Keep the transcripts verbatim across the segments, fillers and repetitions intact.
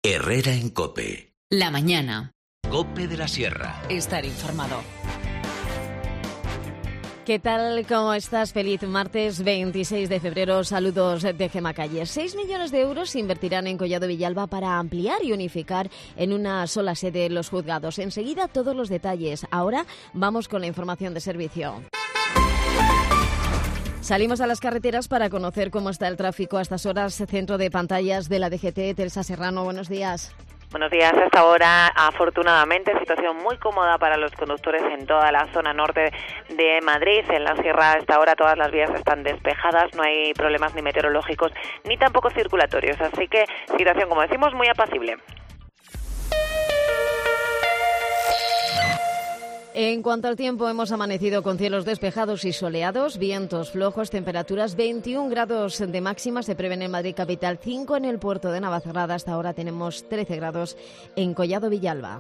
Herrera en COPE. La mañana. COPE de la Sierra. Estar informado. ¿Qué tal? ¿Cómo estás? Feliz martes veintiséis de febrero. Saludos de Gemma Calle. Seis millones de euros se invertirán en Collado Villalba para ampliar y unificar en una sola sede los juzgados. Enseguida todos los detalles. Ahora vamos con la información de servicio. Salimos a las carreteras para conocer cómo está el tráfico a estas horas. Centro de pantallas de la D G T, Teresa Serrano, buenos días. Buenos días. Hasta ahora, afortunadamente, situación muy cómoda para los conductores en toda la zona norte de Madrid. En la sierra, hasta ahora, todas las vías están despejadas, no hay problemas ni meteorológicos ni tampoco circulatorios. Así que, situación, como decimos, muy apacible. En cuanto al tiempo, hemos amanecido con cielos despejados y soleados, vientos flojos, temperaturas veintiún grados de máxima se prevén en Madrid capital, cinco en el puerto de Navacerrada, hasta ahora tenemos trece grados en Collado Villalba.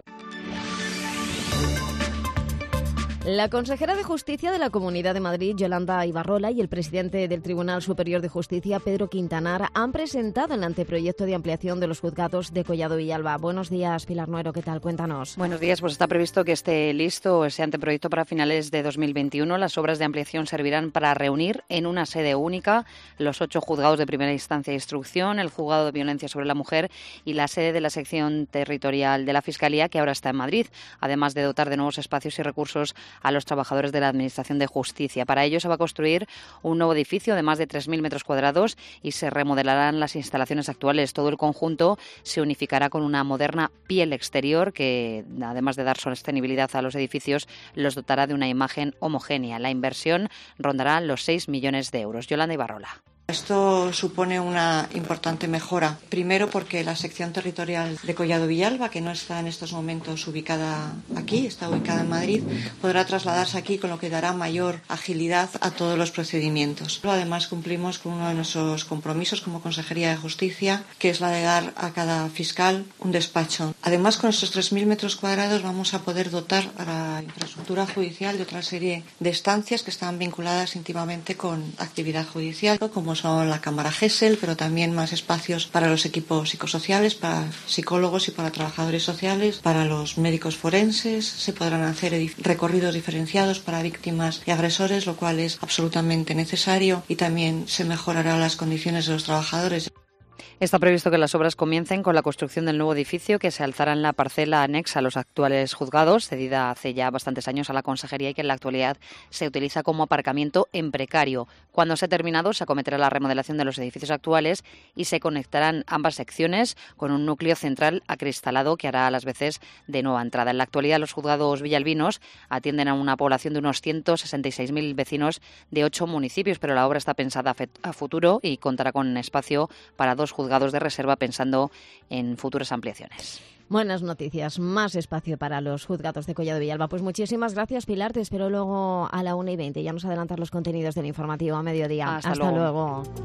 La consejera de Justicia de la Comunidad de Madrid, Yolanda Ibarrola, y el presidente del Tribunal Superior de Justicia, Pedro Quintanar, han presentado el anteproyecto de ampliación de los juzgados de Collado Villalba. Buenos días, Pilar Nuero, ¿qué tal? Cuéntanos. Buenos días, pues está previsto que esté listo ese anteproyecto para finales de dos mil veintiuno. Las obras de ampliación servirán para reunir en una sede única los ocho juzgados de primera instancia de instrucción, el juzgado de violencia sobre la mujer y la sede de la sección territorial de la Fiscalía, que ahora está en Madrid, además de dotar de nuevos espacios y recursos a los trabajadores de la Administración de Justicia. Para ello se va a construir un nuevo edificio de más de tres mil metros cuadrados y se remodelarán las instalaciones actuales. Todo el conjunto se unificará con una moderna piel exterior que, además de dar sostenibilidad a los edificios, los dotará de una imagen homogénea. La inversión rondará los seis millones de euros. Yolanda Ibarrola. Esto supone una importante mejora. Primero porque la sección territorial de Collado Villalba, que no está en estos momentos ubicada aquí, está ubicada en Madrid, podrá trasladarse aquí, con lo que dará mayor agilidad a todos los procedimientos. Además cumplimos con uno de nuestros compromisos como Consejería de Justicia, que es la de dar a cada fiscal un despacho. Además, con estos tres mil metros cuadrados vamos a poder dotar a la infraestructura judicial de otra serie de estancias que están vinculadas íntimamente con actividad judicial, como son la Cámara Gesell, pero también más espacios para los equipos psicosociales, para psicólogos y para trabajadores sociales, para los médicos forenses. Se podrán hacer recorridos diferenciados para víctimas y agresores, lo cual es absolutamente necesario, y también se mejorarán las condiciones de los trabajadores. Está previsto que las obras comiencen con la construcción del nuevo edificio que se alzará en la parcela anexa a los actuales juzgados, cedida hace ya bastantes años a la Consejería y que en la actualidad se utiliza como aparcamiento en precario. Cuando sea terminado, se acometerá la remodelación de los edificios actuales y se conectarán ambas secciones con un núcleo central acristalado que hará a las veces de nueva entrada. En la actualidad, los juzgados villalbinos atienden a una población de unos ciento sesenta y seis mil vecinos de ocho municipios, pero la obra está pensada a futuro y contará con espacio para dos juzgados de reserva, pensando en futuras ampliaciones. Buenas noticias, más espacio para los juzgados de Collado Villalba. Pues muchísimas gracias, Pilar. Te espero luego a la una y veinte. Ya nos adelantan los contenidos del informativo a mediodía. Hasta, Hasta luego. luego.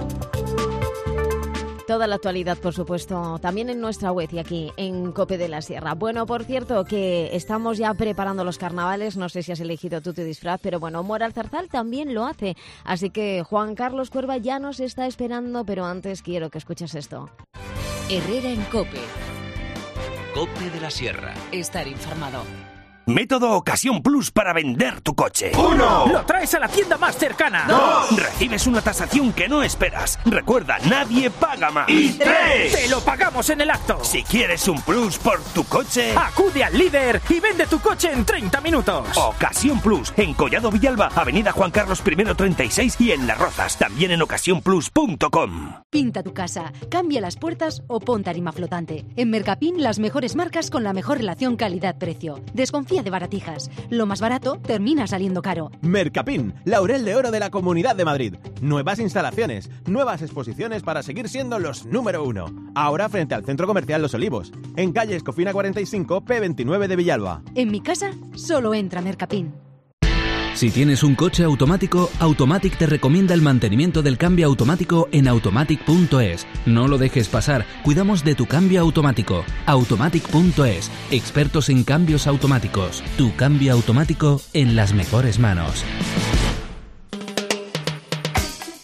Toda la actualidad, por supuesto, también en nuestra web y aquí en COPE de la Sierra. Bueno, por cierto, que estamos ya preparando los carnavales. No sé si has elegido tú tu disfraz, pero bueno, Moral Zarzal también lo hace. Así que Juan Carlos Cuerva ya nos está esperando, pero antes quiero que escuches esto. Herrera en COPE. COPE de la Sierra. Estar informado. Método Ocasión Plus para vender tu coche. ¡Uno! ¡Lo traes a la tienda más cercana! ¡Dos! Recibes una tasación que no esperas. Recuerda, nadie paga más. ¡Y tres! ¡Te lo pagamos en el acto! Si quieres un plus por tu coche, acude al líder y vende tu coche en treinta minutos. Ocasión Plus, en Collado Villalba, Avenida Juan Carlos primero treinta y seis y en Las Rozas, también en ocasión plus punto com. Pinta tu casa, cambia las puertas o pon tarima flotante. En Mercapin, las mejores marcas con la mejor relación calidad-precio. Desconfía de baratijas. Lo más barato termina saliendo caro. Mercapin, Laurel de Oro de la Comunidad de Madrid. Nuevas instalaciones, nuevas exposiciones para seguir siendo los número uno. Ahora frente al Centro Comercial Los Olivos, en calle Escofina cuarenta y cinco, P veintinueve de Villalba. En mi casa, solo entra Mercapin. Si tienes un coche automático, Automatic te recomienda el mantenimiento del cambio automático en automatic punto es. No lo dejes pasar, cuidamos de tu cambio automático. automatic punto es, expertos en cambios automáticos. Tu cambio automático en las mejores manos.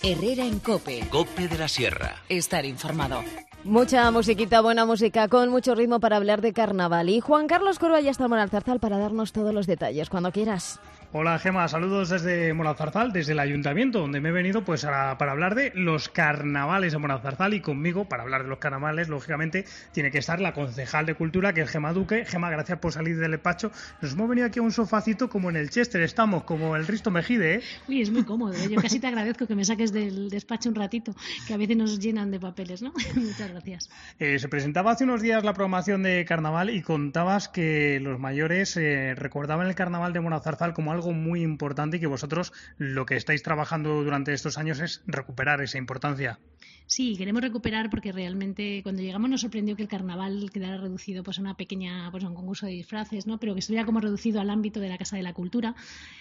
Herrera en COPE. COPE de la Sierra. Estar informado. Mucha musiquita, buena música, con mucho ritmo para hablar de carnaval. Y Juan Carlos Corba ya está en Moralzarzal para darnos todos los detalles, cuando quieras. Hola Gema, saludos desde Moralzarzal, desde el Ayuntamiento, donde me he venido pues a, para hablar de los carnavales de Moralzarzal, y conmigo, para hablar de los carnavales, lógicamente, tiene que estar la concejal de Cultura, que es Gema Duque. Gema, gracias por salir del despacho. Nos hemos venido aquí a un sofacito como en el Chester, estamos como el Risto Mejide, ¿eh? Uy, es muy cómodo, ¿eh? Yo casi te agradezco que me saques del despacho un ratito, que a veces nos llenan de papeles, ¿no? Muchas gracias. Eh, se presentaba hace unos días la programación de carnaval y contabas que los mayores eh, recordaban el carnaval de Moralzarzal como algo muy importante, y que vosotros lo que estáis trabajando durante estos años es recuperar esa importancia. Sí, queremos recuperar porque realmente cuando llegamos nos sorprendió que el carnaval quedara reducido pues a una pequeña, pues a un concurso de disfraces, ¿no? Pero que estuviera como reducido al ámbito de la Casa de la Cultura,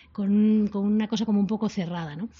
con, con una cosa como un poco cerrada, ¿no?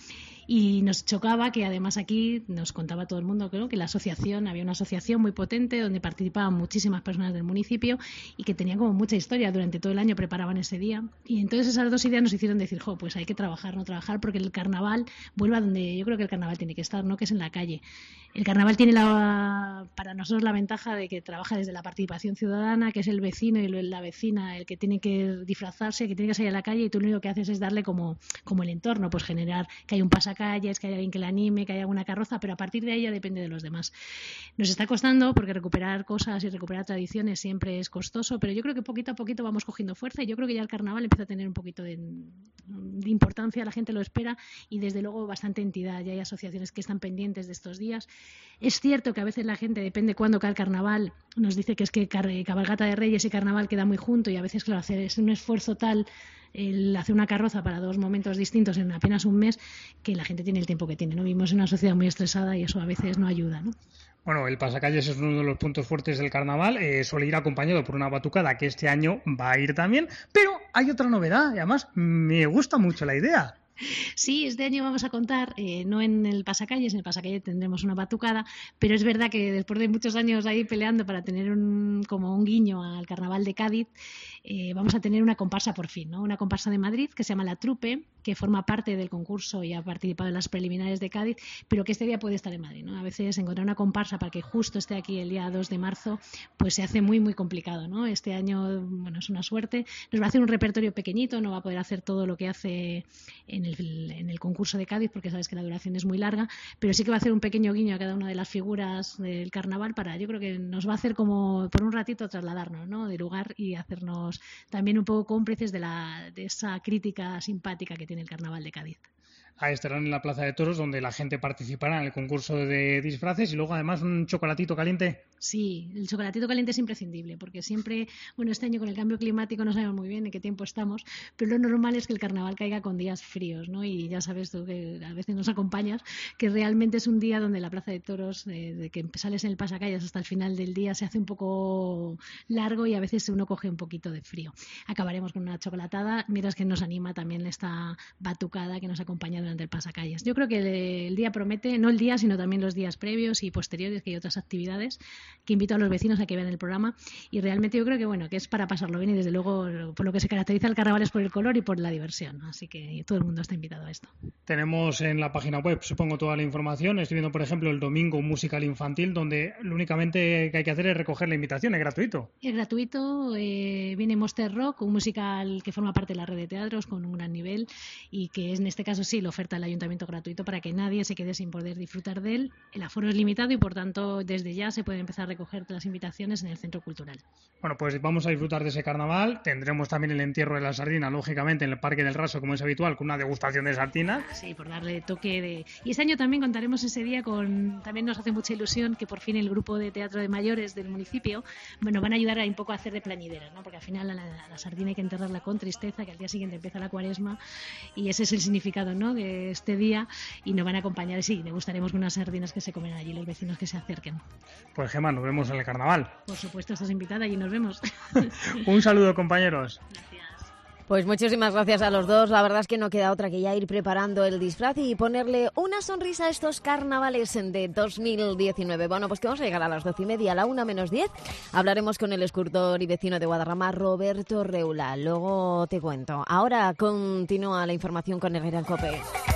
Y nos chocaba que además aquí nos contaba todo el mundo, creo, que la asociación, había una asociación muy potente donde participaban muchísimas personas del municipio y que tenían como mucha historia, durante todo el año preparaban ese día. Y entonces esas dos ideas nos hicieron decir, jo, pues hay que trabajar, no trabajar, porque el carnaval vuelva donde yo creo que el carnaval tiene que estar, ¿no? Que es en la calle. El carnaval tiene la, para nosotros la ventaja de que trabaja desde la participación ciudadana, que es el vecino y la vecina el que tiene que disfrazarse, que tiene que salir a la calle, y tú lo único que haces es darle como, como el entorno, pues generar que haya un pasacalles, que haya alguien que le anime, que haya alguna carroza, pero a partir de ahí ya depende de los demás. Nos está costando porque recuperar cosas y recuperar tradiciones siempre es costoso, pero yo creo que poquito a poquito vamos cogiendo fuerza, y yo creo que ya el carnaval empieza a tener un poquito de, de importancia, la gente lo espera, y desde luego bastante entidad. Ya hay asociaciones que están pendientes de estos días. Es cierto que a veces la gente, depende cuándo cae el carnaval, nos dice que es que cabalgata de Reyes y carnaval queda muy junto, y a veces, claro, hacer es un esfuerzo tal el hacer una carroza para dos momentos distintos en apenas un mes, que la gente tiene el tiempo que tiene, ¿no? Vivimos en una sociedad muy estresada y eso a veces no ayuda, ¿no? Bueno, el pasacalles es uno de los puntos fuertes del carnaval, eh, suele ir acompañado por una batucada, que este año va a ir también, pero hay otra novedad, y además me gusta mucho la idea. Sí, este año vamos a contar, eh, no en el pasacalles, en el pasacalles tendremos una batucada, pero es verdad que después de muchos años ahí peleando para tener un, como un guiño al carnaval de Cádiz, eh, vamos a tener una comparsa por fin, ¿no? Una comparsa de Madrid que se llama La Trupe, que forma parte del concurso y ha participado en las preliminares de Cádiz, pero que este día puede estar en Madrid, ¿no? A veces encontrar una comparsa para que justo esté aquí el día dos de marzo, pues se hace muy, muy complicado, ¿no? Este año, bueno, es una suerte. Nos va a hacer un repertorio pequeñito, no va a poder hacer todo lo que hace en el, en el concurso de Cádiz, porque sabes que la duración es muy larga, pero sí que va a hacer un pequeño guiño a cada una de las figuras del carnaval para, yo creo que nos va a hacer como por un ratito trasladarnos, ¿no? De lugar, y hacernos también un poco cómplices de, la, de esa crítica simpática que tiene el carnaval de Cádiz. Ahí estarán en la Plaza de Toros, donde la gente participará en el concurso de disfraces, y luego además un chocolatito caliente. Sí, el chocolatito caliente es imprescindible, porque siempre, bueno, este año con el cambio climático no sabemos muy bien en qué tiempo estamos, pero lo normal es que el carnaval caiga con días fríos, ¿no? Y ya sabes tú que a veces nos acompañas, que realmente es un día donde la Plaza de Toros, de, de que sales en el pasacalles hasta el final del día, se hace un poco largo y a veces uno coge un poquito de frío. Acabaremos con una chocolatada, mientras que nos anima también esta batucada que nos acompaña durante el pasacalles. Yo creo que el, el día promete, no el día, sino también los días previos y posteriores, que hay otras actividades que invito a los vecinos a que vean el programa, y realmente yo creo que bueno, que es para pasarlo bien, y desde luego por lo que se caracteriza el carnaval es por el color y por la diversión, así que todo el mundo está invitado a esto. Tenemos en la página web, supongo, toda la información. Estoy viendo, por ejemplo, el domingo un musical infantil, donde lo únicamente que hay que hacer es recoger la invitación, es gratuito. Es gratuito, eh, viene Monster Rock, un musical que forma parte de la red de teatros con un gran nivel, y que en este caso sí lo oferta el ayuntamiento gratuito para que nadie se quede sin poder disfrutar de él. El aforo es limitado y por tanto desde ya se puede empezar a recoger las invitaciones en el Centro Cultural. Bueno, pues vamos a disfrutar de ese carnaval. Tendremos también el entierro de la sardina, lógicamente, en el Parque del Raso, como es habitual, con una degustación de sardinas. Sí, por darle toque de... Y este año también contaremos ese día con... También nos hace mucha ilusión que por fin el grupo de teatro de mayores del municipio, bueno, van a ayudar a un poco a hacer de plañidera, ¿no? Porque al final a la, a la sardina hay que enterrarla con tristeza, que al día siguiente empieza la cuaresma, y ese es el significado, ¿no?, de este día, y nos van a acompañar. Sí, degustaremos con unas sardinas que se comen allí los vecinos que se acerquen. Pues Gemma, nos vemos en el carnaval. Por supuesto, estás invitada y nos vemos. Un saludo, compañeros. Gracias. Pues muchísimas gracias a los dos. La verdad es que no queda otra que ya ir preparando el disfraz y ponerle una sonrisa a estos carnavales de dos mil diecinueve. Bueno, pues que vamos a llegar a las doce y media, a la una menos diez. Hablaremos con el escultor y vecino de Guadarrama, Roberto Reula. Luego te cuento. Ahora continúa la información con Herrera en COPE.